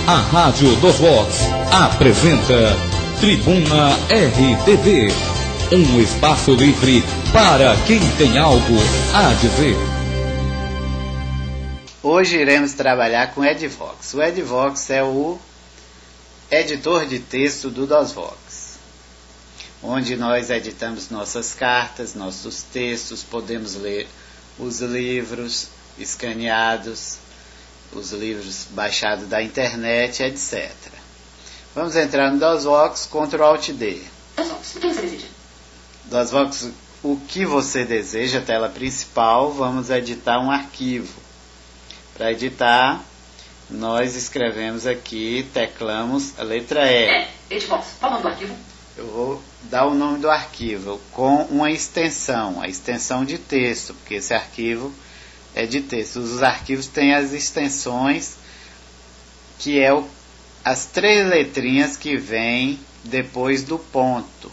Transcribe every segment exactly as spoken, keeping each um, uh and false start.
A Rádio dos Vox apresenta Tribuna R T V, um espaço livre para quem tem algo a dizer. Hoje iremos trabalhar com Edvox. O Edvox é o editor de texto do DOSVox, onde nós editamos nossas cartas, nossos textos, podemos ler os livros escaneados, os livros baixados da internet, etcétera. Vamos entrar no DOSVox, control alt D. DOSVox, o que você deseja? DOSVox, o que você deseja, tela principal, vamos editar um arquivo. Para editar, nós escrevemos aqui, teclamos a letra E. É, Edvox, qual o nome do arquivo? Eu vou dar o nome do arquivo com uma extensão, a extensão de texto, porque esse arquivo é de texto. Os arquivos têm as extensões, que é o, as três letrinhas que vêm depois do ponto.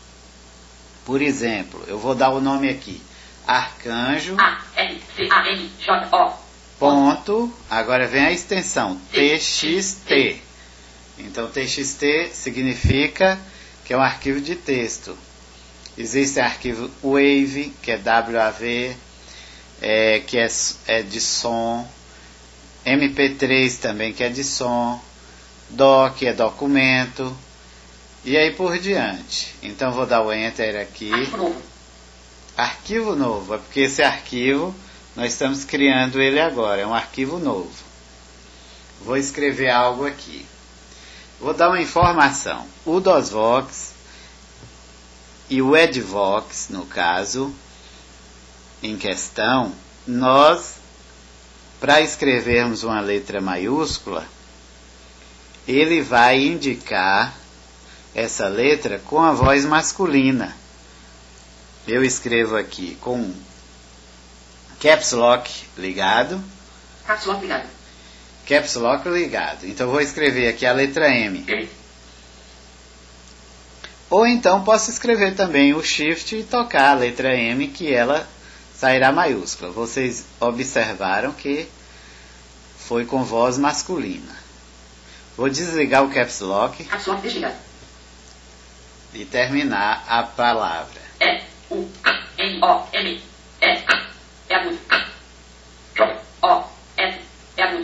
Por exemplo, eu vou dar o nome aqui, arcanjo, A, R, C, A, N, J, O. ponto, agora vem a extensão, T X T. Então, T X T significa que é um arquivo de texto. Existe arquivo Wave, que é W A V, é, que é, é de som, M P três também, que é de som, Doc, é documento, e aí por diante. Então, vou dar o Enter aqui. Arquivo novo. Arquivo novo, é porque esse arquivo, nós estamos criando ele agora, é um arquivo novo. Vou escrever algo aqui. Vou dar uma informação. O DOSVox e o Edvox, no caso, em questão, nós, para escrevermos uma letra maiúscula, ele vai indicar essa letra com a voz masculina. Eu escrevo aqui com Caps Lock ligado. Caps Lock ligado. Caps Lock ligado. Então eu vou escrever aqui a letra M. M. Ou então posso escrever também o Shift e tocar a letra M, que ela sairá maiúscula. Vocês observaram que foi com voz masculina. Vou desligar o Caps Lock. Caps Lock desligado. E terminar a palavra. E, U, A, N, O, M, E, A. É agudo. J, O, S, é agudo.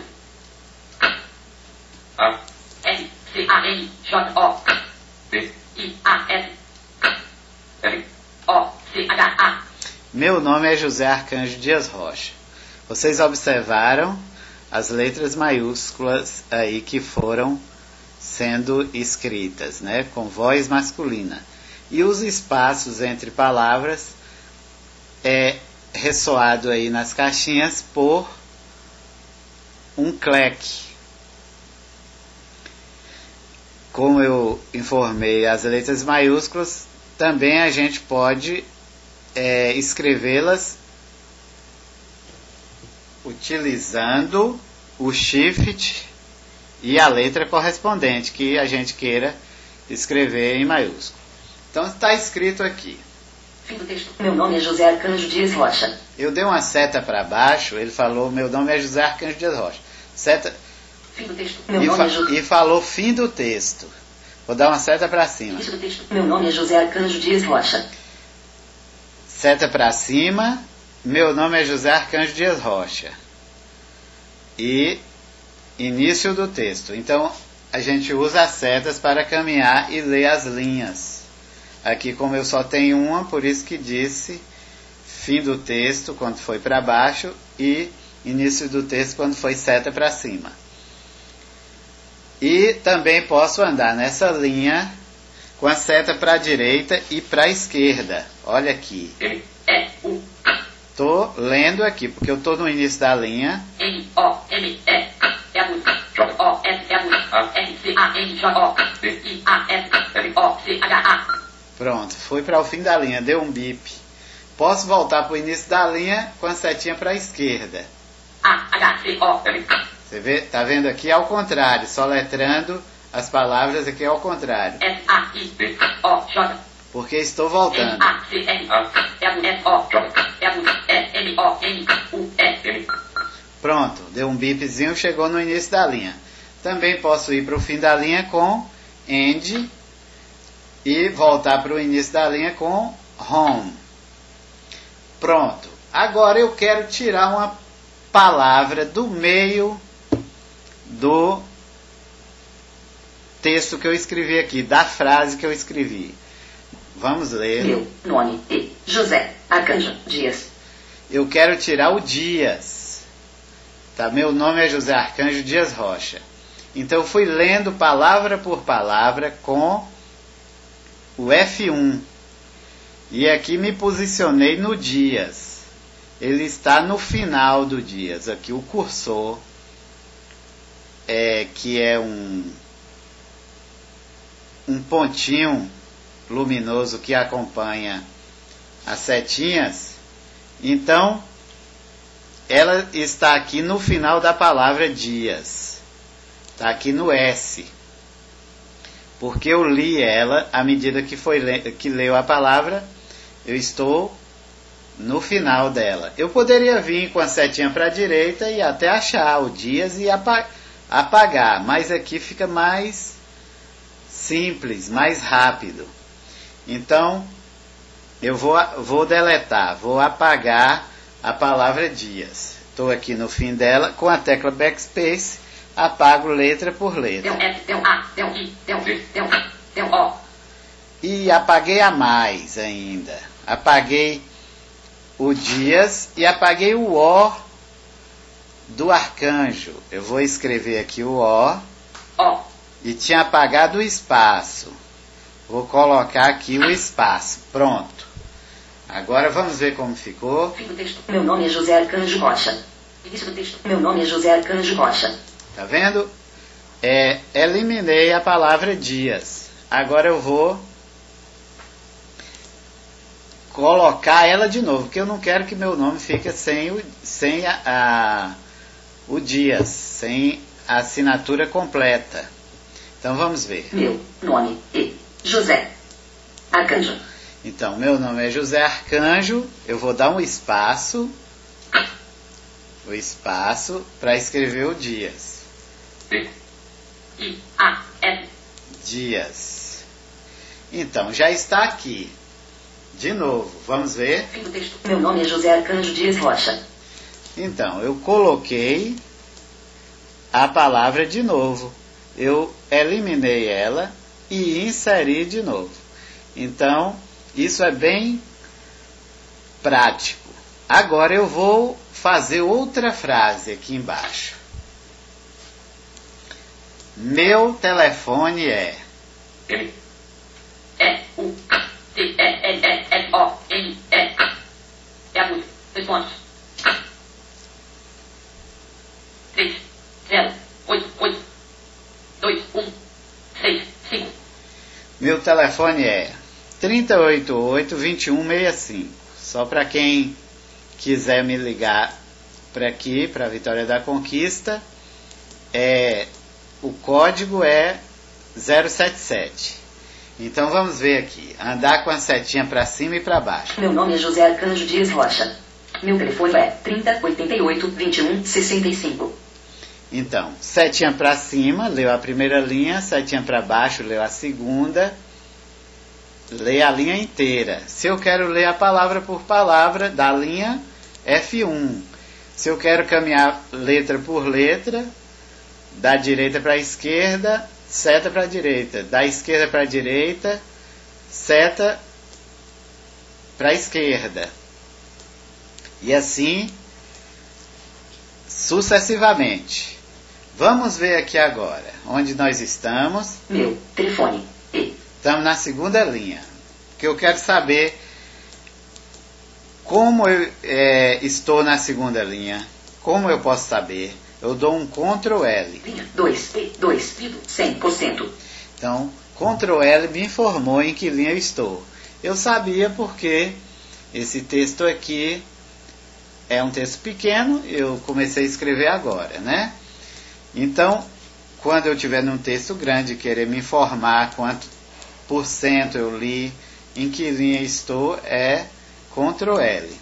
A, S, C, A, N, J, O, B, I, A, S, L, O, C, H, A. Meu nome é José Arcanjo Dias Rocha. Vocês observaram as letras maiúsculas aí que foram sendo escritas, né, com voz masculina. E os espaços entre palavras é ressoado aí nas caixinhas por um clack. Como eu informei as letras maiúsculas, também a gente pode é, escrevê-las utilizando o Shift e a letra correspondente que a gente queira escrever em maiúsculo. Então está escrito aqui. Fim do texto. Meu nome é José Arcanjo Dias Rocha. Eu dei uma seta para baixo, ele falou, meu nome é José Arcanjo Dias Rocha. Seta, Fim do texto. Meu e, nome fa é José... e falou fim do texto. Vou dar uma seta para cima. Início do texto. Meu nome é José Arcanjo Dias Rocha. Seta para cima, meu nome é José Arcanjo Dias Rocha. E início do texto. Então, a gente usa as setas para caminhar e ler as linhas. Aqui, como eu só tenho uma, por isso que disse fim do texto quando foi para baixo e início do texto quando foi seta para cima. E também posso andar nessa linha com a seta para a direita e para a esquerda. Olha aqui. M, E, U, A. Estou lendo aqui, porque eu estou no início da linha. N, O, M, E, A. É agudo. J, O, S, é agudo. R, C, A, N, J, O. B, I, A, S, L, O, C, H, A. Pronto, fui para o fim da linha, deu um bip. Posso voltar para o início da linha com a setinha para a esquerda. A, H, C, O, L, A. Você vê, tá vendo aqui ao contrário, só letrando as palavras aqui ao contrário. S, A, I, B, O, J. Porque estou voltando. M, A, C, R, A. É agudo. S, O, J. É agudo. E, M, O, N, U, E, M. Pronto, deu um bipzinho, chegou no início da linha. Também posso ir para o fim da linha com end e voltar para o início da linha com home. Pronto. Agora eu quero tirar uma palavra do meio do texto que eu escrevi aqui, da frase que eu escrevi. Vamos ler. Meu nome é José Arcanjo Dias. Eu quero tirar o Dias. Tá? Meu nome é José Arcanjo Dias Rocha. Então eu fui lendo palavra por palavra com o F um. E aqui me posicionei no Dias. Ele está no final do Dias. Aqui o cursor, é, que é um, um pontinho luminoso que acompanha as setinhas. Então, ela está aqui no final da palavra Dias. Está aqui no S. Porque eu li ela, à medida que, foi, que leu a palavra, eu estou no final dela. Eu poderia vir com a setinha para a direita e até achar o Dias e apagar, mas aqui fica mais simples, mais rápido. Então, eu vou, vou deletar, vou apagar a palavra Dias. Estou aqui no fim dela, com a tecla Backspace, apago letra por letra. Tem um F, tem um A, tem um I, tem um V, tem um A, tem um O. E apaguei a mais ainda. Apaguei o Dias e apaguei o O do arcanjo. Eu vou escrever aqui o O. O. E tinha apagado o espaço. Vou colocar aqui o espaço. Pronto. Agora vamos ver como ficou. Fim do texto. Meu nome é José Arcanjo Rocha. Início do texto. Meu nome é José Arcanjo Rocha. Tá vendo? É, eliminei a palavra Dias. Agora eu vou colocar ela de novo, porque eu não quero que meu nome fique sem o, sem a, a, o Dias, sem a assinatura completa. Então vamos ver. Meu nome é José Arcanjo. Então, meu nome é José Arcanjo. Eu vou dar um espaço, o espaço para escrever o Dias. I A S. Dias. Então, já está aqui. De novo, vamos ver. Fim do texto. Meu nome é José Arcanjo Dias Rocha. Então, eu coloquei a palavra de novo. Eu eliminei ela e inseri de novo. Então, isso é bem prático. Agora eu vou fazer outra frase aqui embaixo. Meu telefone é... M E U T E L E L O N E. É a música. Dois pontos. três, zero, oito, oito, dois, um, seis, cinco. Meu telefone é três oito oito, dois um seis cinco. Só para quem quiser me ligar para aqui, para a Vitória da Conquista, é, o código é zero sete sete. Então vamos ver aqui. Andar com a setinha para cima e para baixo. Meu nome é José Arcanjo Dias Rocha. Meu telefone é trinta, oitenta e oito, vinte e um, sessenta e cinco. Então, setinha para cima, leu a primeira linha. Setinha para baixo, leu a segunda. Lê a linha inteira. Se eu quero ler a palavra por palavra, da linha F um. Se eu quero caminhar letra por letra, da direita para a esquerda, seta para a direita. Da esquerda para a direita, seta para a esquerda. E assim, sucessivamente. Vamos ver aqui agora, onde nós estamos. Meu telefone. E. Estamos na segunda linha. Porque eu quero saber como eu é, estou na segunda linha. Como eu posso saber? Eu dou um control L. Linha dois, P dois, cem por cento. Então, control L me informou em que linha eu estou. Eu sabia porque esse texto aqui é um texto pequeno, eu comecei a escrever agora, né? Então, quando eu estiver num texto grande e querer me informar quanto por cento eu li, em que linha estou, é control L.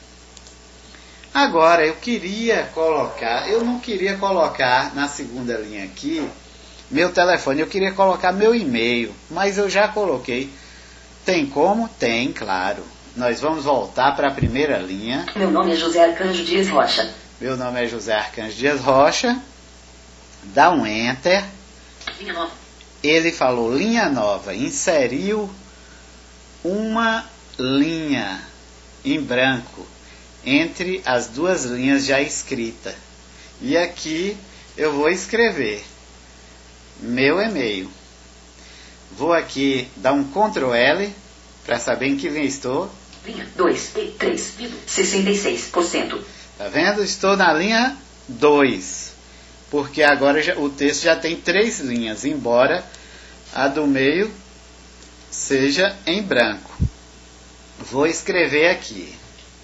Agora, eu queria colocar, eu não queria colocar na segunda linha aqui meu telefone. Eu queria colocar meu e-mail, mas eu já coloquei. Tem como? Tem, claro. Nós vamos voltar para a primeira linha. Meu nome é José Arcanjo Dias Rocha. Meu nome é José Arcanjo Dias Rocha. Dá um Enter. Linha nova. Ele falou linha nova. Inseriu uma linha em branco entre as duas linhas já escritas. E aqui eu vou escrever meu e-mail. Vou aqui dar um control L para saber em que linha estou. Linha dois e três, sessenta e seis por cento. Tá vendo? Estou na linha dois. Porque agora já, o texto já tem três linhas, embora a do meio seja em branco. Vou escrever aqui.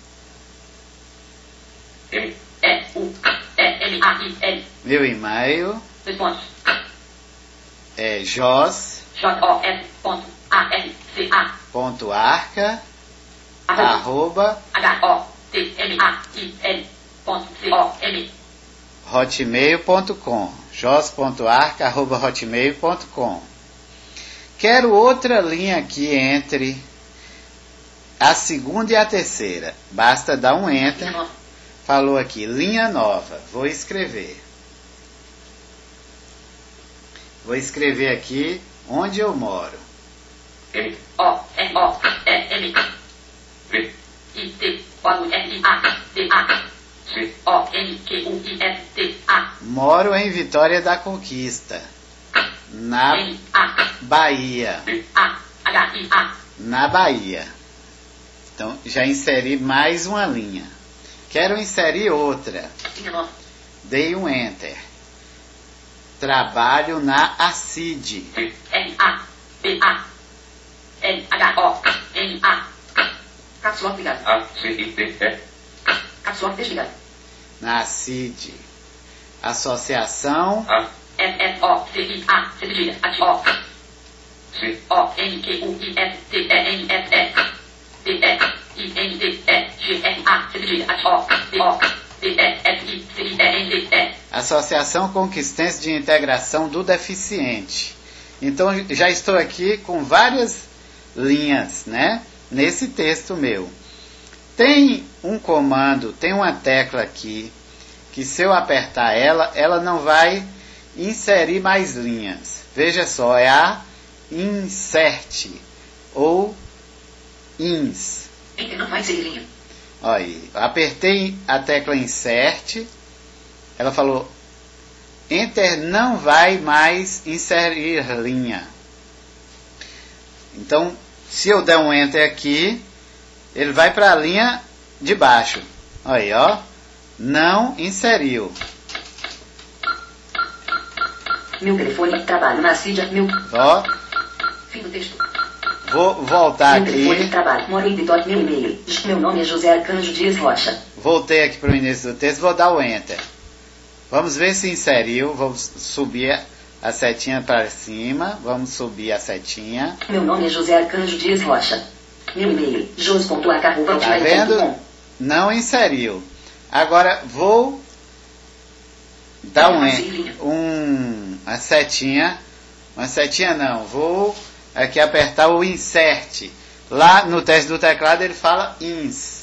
M, E, U, E, M, A, I, L. Meu e-mail Responde. é jos J, O, F, ponto, A, R, C, A. ponto arca Arroba. arroba H, O, T, M, A, I, L, ponto, C, O, M. hotmail ponto com. jos ponto arca arroba hotmail ponto com. Quero outra linha aqui entre a segunda e a terceira. Basta dar um Enter. Falou aqui, linha nova. Vou escrever. Vou escrever aqui onde eu moro. M, O, N, O, E, M, V, I, T, O, R, I, A, D, A, C, O, N, Q, U, I, F, T, A. Moro em Vitória da Conquista, na N, A, Bahia. B, A, H, I, A. Na Bahia. Então, já inseri mais uma linha. Quero inserir outra. Linha nova. Dei um Enter. Trabalho na ACID. R, A, B, A, L, H, O, N, A. Caps Lock ligado. A, C, I, D, E. Caps Lock desligado. Na ACID. Associação A, F, F, O, C, I, A, C, D, A, O. C, O, N, Q, U, I, F, T, E, N, F, E. D, E, I, N, D, E, G, R, A, C, D, A, O, D, O, D, E, F, I, C, I, E, N, D, E. Associação Conquistense de Integração do Deficiente. Então, já estou aqui com várias linhas, né? Nesse texto meu. Tem um comando, tem uma tecla aqui, que se eu apertar ela, ela não vai inserir mais linhas. Veja só, é a Insert, ou Ins. Enter não vai ser linha. Olha aí, apertei a tecla Insert, ela falou, Enter não vai mais inserir linha. Então, se eu der um Enter aqui, ele vai para a linha de baixo. Olha aí, ó, não inseriu. Meu telefone, trabalho na Cídia, meu... Ó, Fim do texto. vou voltar Meu telefone, aqui. trabalho, moro em Vitória, meu e-mail. Meu nome é José Arcanjo Dias Rocha. Voltei aqui para o início do texto, vou dar o Enter. Vamos ver se inseriu. Vamos subir a setinha para cima. Vamos subir a setinha. Meu nome é José Arcanjo Dias Rocha. Meu e-mail, jos ponto arca arroba Tá hotmail ponto vendo? com. Não inseriu. Agora vou dar um, en- um uma setinha. Uma setinha não. Vou aqui apertar o Insert. Lá no teste do teclado ele fala Ins.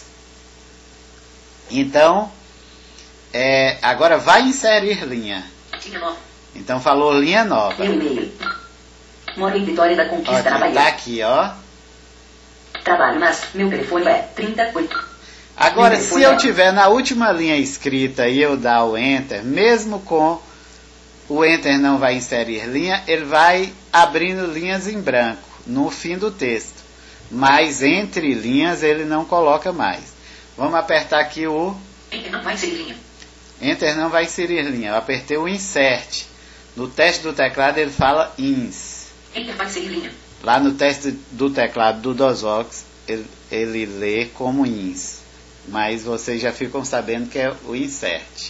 Então, é, agora vai inserir linha. Linha nova. Então falou linha nova. Meu e-mail. Moro em Vitória da Ó, Conquista, na tá Bahia. aqui, ó. Trabalho nas... Meu telefone é trinta e oito. Agora, Meu se telefone eu é- tiver na última linha escrita e eu dar o Enter, mesmo com o Enter não vai inserir linha, ele vai abrindo linhas em branco no fim do texto. Mas entre linhas ele não coloca mais. Vamos apertar aqui o Enter não vai ser linha. Enter não vai inserir linha. Eu apertei o Insert. No teste do teclado ele fala Ins. Enter vai ser linha. Lá no teste do teclado do DOSVox ele, ele lê como Ins. Mas vocês já ficam sabendo que é o Insert.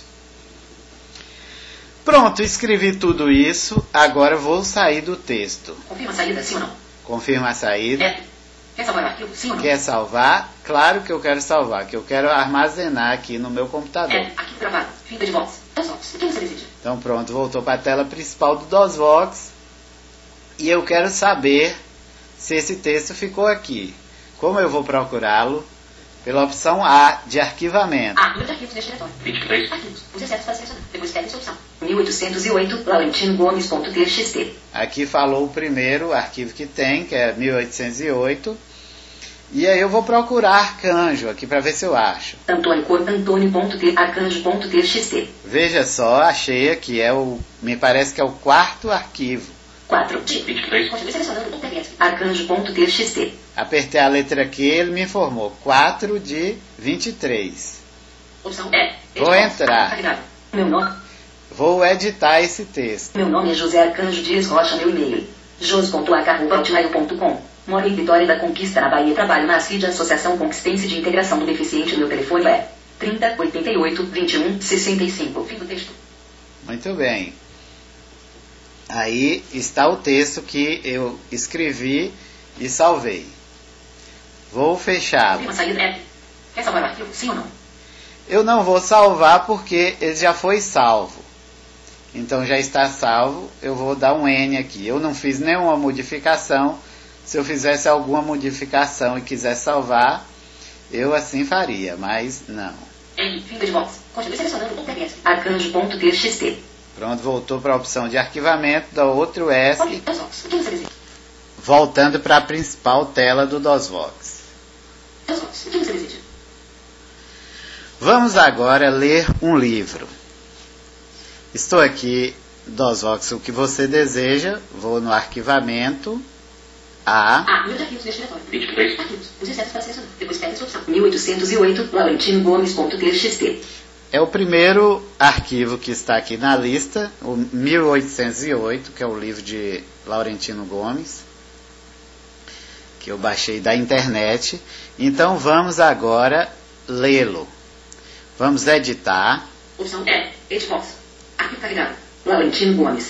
Pronto, escrevi tudo isso. Agora vou sair do texto. Confirma a saída, sim ou não? Confirma a saída. F. Quer salvar o arquivo? Sim ou não? Quer salvar? Claro que eu quero salvar, que eu quero armazenar aqui no meu computador. É, arquivo gravado. Fim de voz. DOSVox. O que você deseja? Então pronto, voltou para a tela principal do DOSVox. E eu quero saber se esse texto ficou aqui. Como eu vou procurá-lo? Pela opção A, de arquivamento. Ah, número de arquivos neste diretório. vinte e três. Arquivos. Use excesso para selecionar. Depois pegue sua opção. mil oitocentos e oito, laurentino gomes ponto t x t. Aqui falou o primeiro arquivo que tem, que é mil oitocentos e oito. E aí eu vou procurar arcanjo aqui para ver se eu acho. Antônio Cor, Antônio.t, arcanjo.txt. Veja só, achei aqui, é o, me parece que é o quarto arquivo. quatro de vinte e três. Continue selecionando o T X. Arcanjo.txt. Apertei a letra Q, ele me informou. quatro de vinte e três. Opção é. Vou entrar. Meu nome. Vou editar esse texto. Meu nome é José Arcanjo Dias Rocha, meu e-mail. jos ponto a c arroba hotmail ponto com. Moro em Vitória da Conquista, na Bahia. Trabalho na ASCID, Associação Conquistense de Integração do Deficiente. Meu telefone é trinta, oitenta e oito, vinte e um, sessenta e cinco. Fim do texto. Muito bem. Aí está o texto que eu escrevi e salvei. Vou fechá-lo. Prima saída é. Quer salvar o arquivo? Sim ou não? Eu não vou salvar porque ele já foi salvo. Então já está salvo. Eu vou dar um N aqui. Eu não fiz nenhuma modificação. Se eu fizesse alguma modificação e quisesse salvar, eu assim faria, mas não. N, fim de voz. Continue selecionando o T X. Arcanjo.txt. Pronto, voltou para a opção de arquivamento, dá outro S. Olha, DOSVox. O que você deseja? Voltando para a principal tela do DOSVox. DOSVox. O que você deseja? Vamos agora ler um livro. Estou aqui, DOSVox, o que você deseja. Vou no arquivamento. A. Ah, número de arquivos neste diretório. vinte e três. Arquivos. Use excesso para selecionar. Depois pegue sua opção. mil oitocentos e oito, laurentino gomes ponto t x t. É o primeiro arquivo que está aqui na lista, o mil oitocentos e oito, que é o livro de Laurentino Gomes, que eu baixei da internet. Então vamos agora lê-lo. Vamos editar. Opção é Edvox. Arquivo carregado. Laurentino Gomes.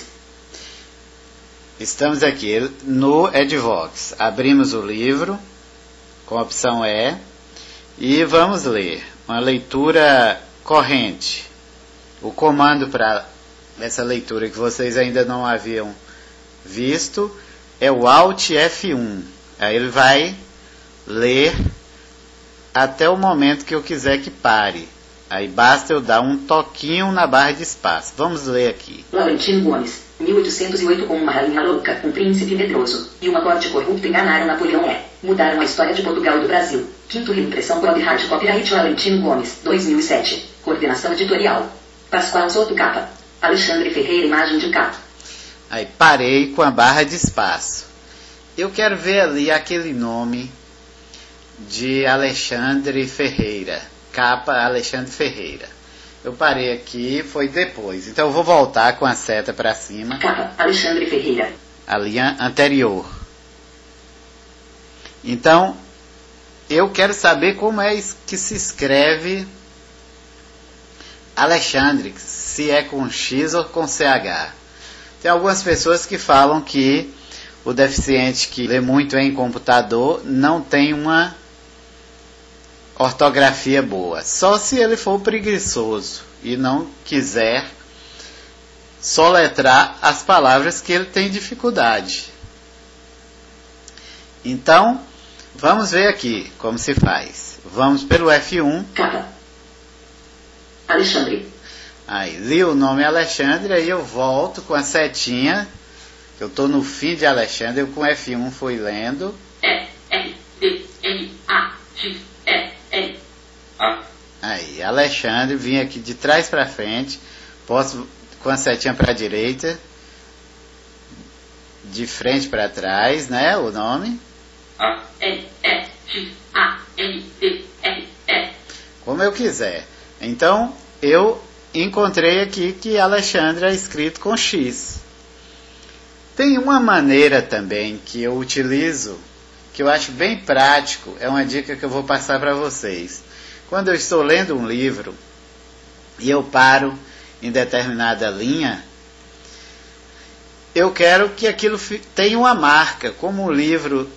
Estamos aqui no Edvox. Abrimos o livro com a opção E e vamos ler. Uma leitura corrente. O comando para essa leitura que vocês ainda não haviam visto é o Alt F um. Aí ele vai ler até o momento que eu quiser que pare. Aí basta eu dar um toquinho na barra de espaço. Vamos ler aqui. Laurentino Gomes, mil oitocentos e oito. Com uma rainha louca, um príncipe medroso e uma corte corrupta enganaram Napoleão é. Mudaram a história de Portugal e do Brasil. Quinto reimpressão Prog Rádio Copyright Laurentino Gomes, dois mil e sete. Coordenação editorial. Pascoal Soto Capa. Alexandre Ferreira Imagem de capa. Aí parei com a barra de espaço. Eu quero ver ali aquele nome de Alexandre Ferreira. Capa Alexandre Ferreira. Eu parei aqui, foi depois. Então eu vou voltar com a seta para cima. Capa Alexandre Ferreira. A linha anterior. Então, eu quero saber como é que se escreve Alexandre, se é com X ou com C H. Tem algumas pessoas que falam que o deficiente que lê muito em computador não tem uma ortografia boa. Só se ele for preguiçoso e não quiser soletrar as palavras que ele tem dificuldade. Então, vamos ver aqui como se faz. Vamos pelo F um. Capa Alexandre. Aí, li o nome Alexandre, aí eu volto com a setinha. Eu estou no fim de Alexandre, eu com F um fui lendo. E, R, D, N, A, X, E, L, A. Aí, Alexandre, vim aqui de trás para frente. Posso com a setinha para a direita. De frente para trás, né? O nome. A, L, E, X, A, N, D, R, E. Como eu quiser. Então, eu encontrei aqui que Alexandre é escrito com X. Tem uma maneira também que eu utilizo, que eu acho bem prático, é uma dica que eu vou passar para vocês. Quando eu estou lendo um livro e eu paro em determinada linha, eu quero que aquilo tenha uma marca. Como o livro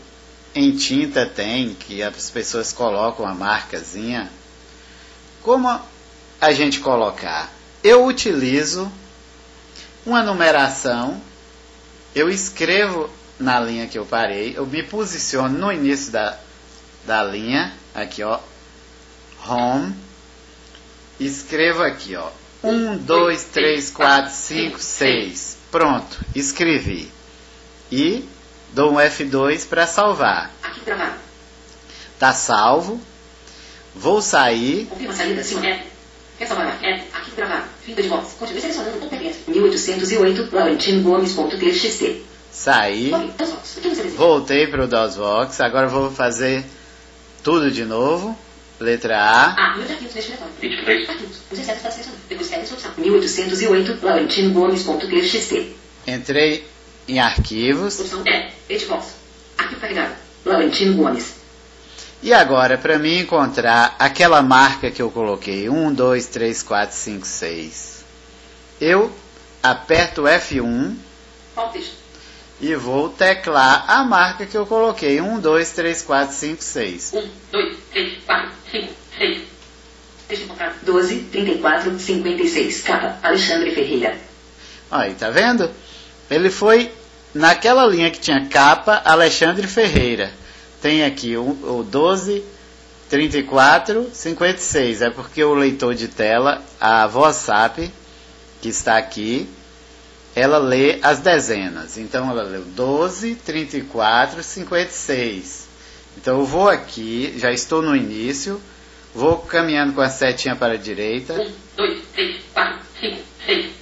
em tinta tem, que as pessoas colocam a marcazinha. Como a gente colocar? Eu utilizo uma numeração, eu escrevo na linha que eu parei, eu me posiciono no início da, da linha, aqui ó, home, escrevo aqui ó, um, dois, três, quatro, cinco, seis, pronto, escrevi, e dou um F dois para salvar, tá salvo, vou sair, confirma a saída, sim, é, quer salvar, é, aqui gravado, finta de voz, continue selecionando o P D F, mil oitocentos e oito, laurentino gomes ponto t x t. Saí, voltei para o DOSVox, agora vou fazer tudo de novo. Letra A. Ah, meus arquivos neste diretório. Arquivos, os excessos está selecionado. Depois escreve essa opção. mil oitocentos e oito, laurentino gomes ponto t x t. Entrei em arquivos. Opção é, editbox. Arquivo carregado. Laurentino Gomes. E agora, para mim encontrar aquela marca que eu coloquei, um, dois, três, quatro, cinco, seis, eu aperto F um. Qual texto? E vou teclar a marca que eu coloquei. um, dois, três, quatro, cinco, seis. um, dois, três, quatro, cinco, seis. Deixa eu encontrar. doze, trinta e quatro, cinquenta e seis. Capa, Alexandre Ferreira. Aí, tá vendo? Ele foi naquela linha que tinha capa, Alexandre Ferreira. Tem aqui o, o doze, trinta e quatro, cinquenta e seis. É porque o leitor de tela, a WhatsApp, que está aqui, ela lê as dezenas. Então ela leu doze, trinta e quatro, cinquenta e seis. Então eu vou aqui, já estou no início, vou caminhando com a setinha para a direita. um, dois, três, quatro, cinco, seis.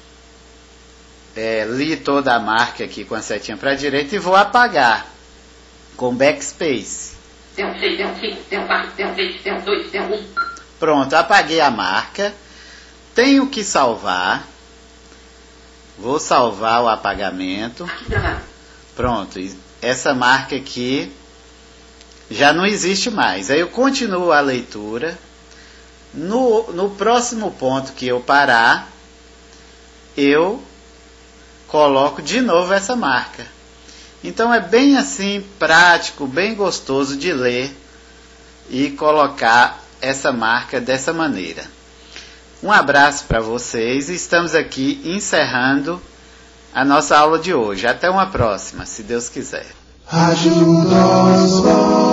É, li toda a marca aqui com a setinha para a direita e vou apagar com backspace. Tem um seis, tem um cinco, tem um quatro, tem um seis, tem um dois, tem um um. Pronto, apaguei a marca. Tenho que salvar. Vou salvar o apagamento. Aqui gravado. Pronto, essa marca aqui já não existe mais. Aí eu continuo a leitura. No, no próximo ponto que eu parar, eu coloco de novo essa marca. Então é bem assim, prático, bem gostoso de ler e colocar essa marca dessa maneira. Um abraço para vocês e estamos aqui encerrando a nossa aula de hoje. Até uma próxima, se Deus quiser.